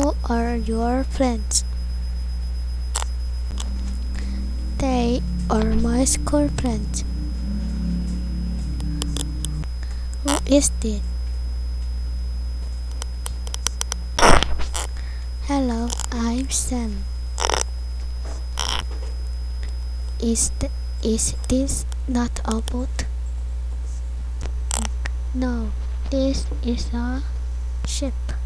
Who are your friends? They are my school friends. Who is this? Hello, I'm Sam. Is this not a boat? No, this is a ship.